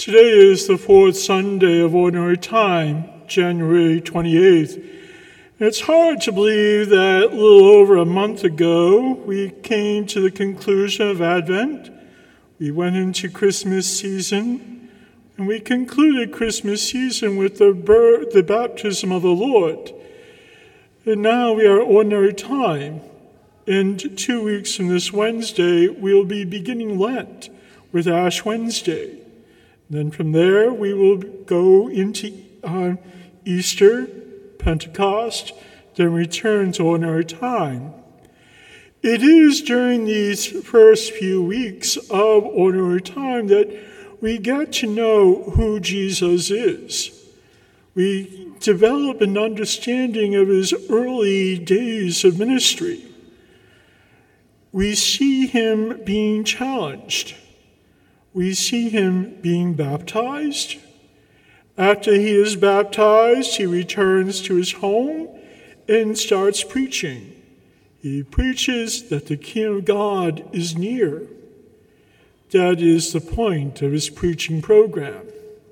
Today is the fourth Sunday of Ordinary Time, January 28th. It's hard to believe that a little over a month ago, we came to the conclusion of Advent. We went into Christmas season, and we concluded Christmas season with the baptism of the Lord. And now we are Ordinary Time. And 2 weeks from this Wednesday, we'll be beginning Lent with Ash Wednesday. Then from there, we will go into Easter, Pentecost, then return to Ordinary Time. It is during these first few weeks of Ordinary Time that we get to know who Jesus is. We develop an understanding of his early days of ministry. We see him being challenged. We see him being baptized. After he is baptized, he returns to his home and starts preaching. He preaches that the kingdom of God is near. That is the point of his preaching program.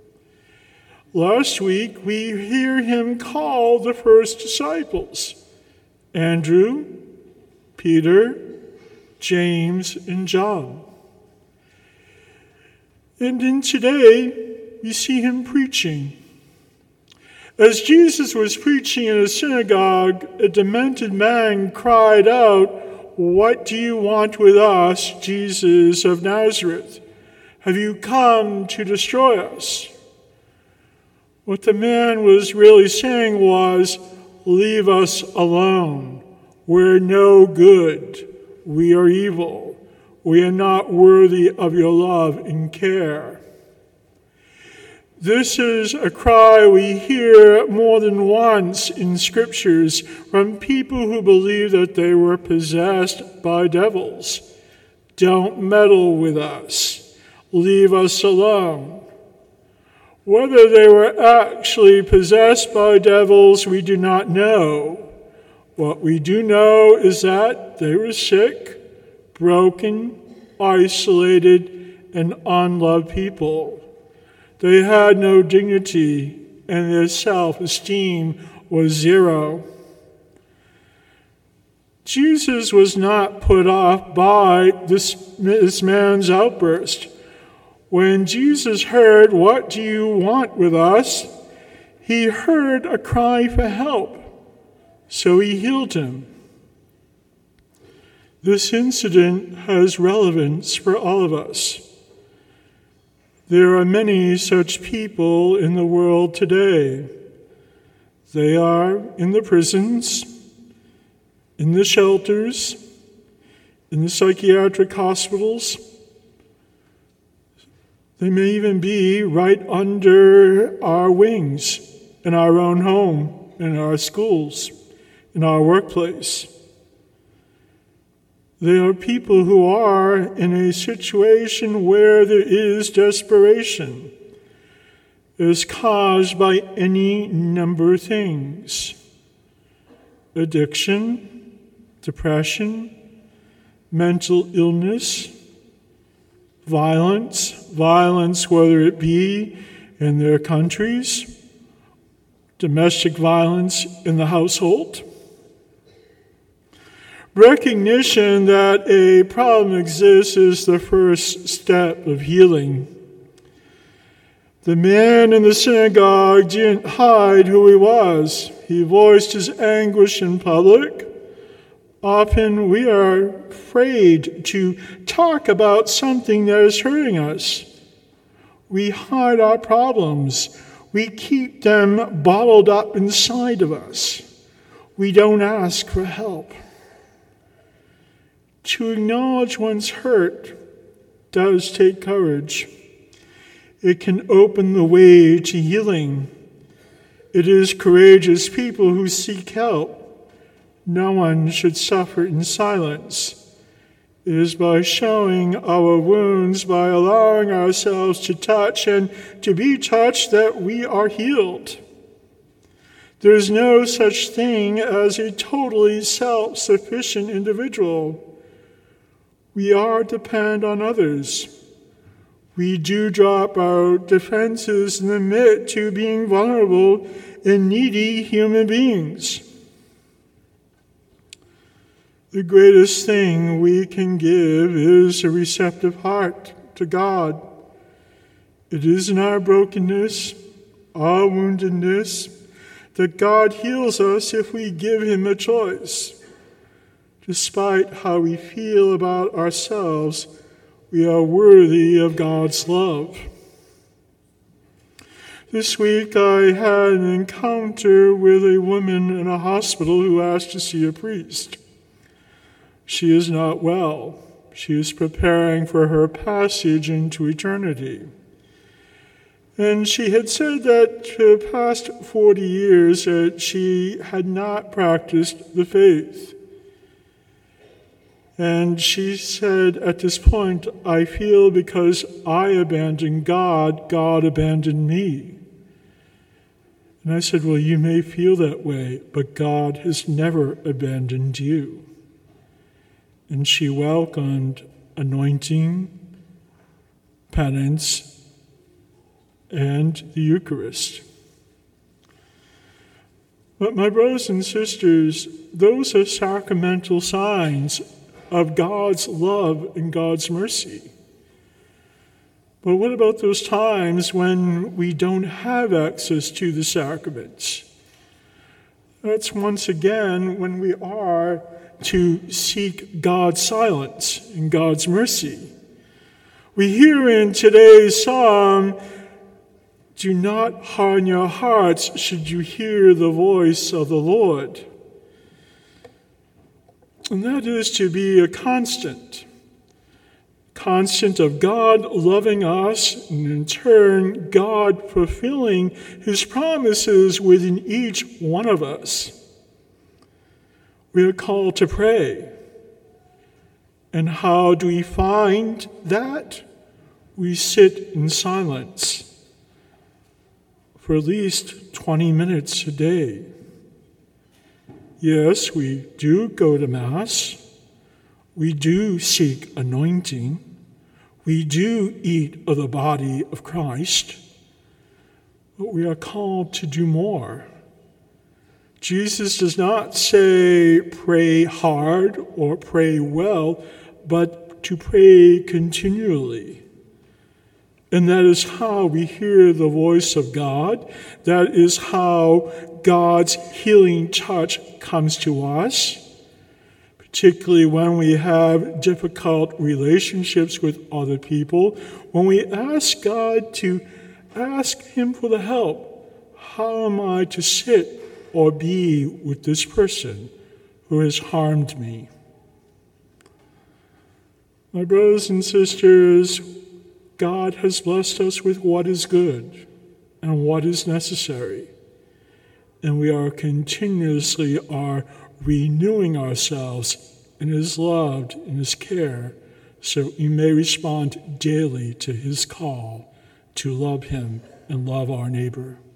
Last week, we hear him call the first disciples, Andrew, Peter, James, and John. And then today, we see him preaching. As Jesus was preaching in a synagogue, a demented man cried out, "What do you want with us, Jesus of Nazareth? Have you come to destroy us?" What the man was really saying was, "Leave us alone. We're no good. We are evil. We are not worthy of your love and care." This is a cry we hear more than once in scriptures from people who believe that they were possessed by devils. Don't meddle with us. Leave us alone. Whether they were actually possessed by devils, we do not know. What we do know is that they were sick, broken, isolated, and unloved people. They had no dignity, and their self-esteem was zero. Jesus was not put off by this man's outburst. When Jesus heard, "What do you want with us?" he heard a cry for help, so he healed him. This incident has relevance for all of us. There are many such people in the world today. They are in the prisons, in the shelters, in the psychiatric hospitals. They may even be right under our wings, in our own home, in our schools, in our workplace. There are people who are in a situation where there is desperation. It is caused by any number of things: addiction, depression, mental illness, violence whether it be in their countries, domestic violence in the household. Recognition that a problem exists is the first step of healing. The man in the synagogue didn't hide who he was. He voiced his anguish in public. Often we are afraid to talk about something that is hurting us. We hide our problems. We keep them bottled up inside of us. We don't ask for help. To acknowledge one's hurt does take courage. It can open the way to healing. It is courageous people who seek help. No one should suffer in silence. It is by showing our wounds, by allowing ourselves to touch and to be touched, that we are healed. There is no such thing as a totally self-sufficient individual. We are dependent on others. We do drop our defenses and admit to being vulnerable and needy human beings. The greatest thing we can give is a receptive heart to God. It is in our brokenness, our woundedness, that God heals us if we give him a choice. Despite how we feel about ourselves, we are worthy of God's love. This week I had an encounter with a woman in a hospital who asked to see a priest. She is not well. She is preparing for her passage into eternity. And she had said that for the past 40 years that she had not practiced the faith. And she said at this point, I feel because I abandoned God, God abandoned me. And I said, well, you may feel that way, but God has never abandoned you. And she welcomed anointing, penance, and the Eucharist. But my brothers and sisters, those are sacramental signs of God's love and God's mercy. But what about those times when we don't have access to the sacraments? That's once again when we are to seek God's silence and God's mercy. We hear in today's psalm, do not harden your hearts should you hear the voice of the Lord. And that is to be a constant of God loving us, and in turn, God fulfilling his promises within each one of us. We are called to pray. And how do we find that? We sit in silence for at least 20 minutes a day. Yes, we do go to Mass. We do seek anointing. We do eat of the body of Christ. But we are called to do more. Jesus does not say pray hard or pray well, but to pray continually. And that is how we hear the voice of God. That is how God's healing touch comes to us, particularly when we have difficult relationships with other people. When we ask God to ask him for the help, how am I to sit or be with this person who has harmed me? My brothers and sisters, God has blessed us with what is good and what is necessary. And we are continuously renewing ourselves in his love, in his care, so we may respond daily to his call to love him and love our neighbor.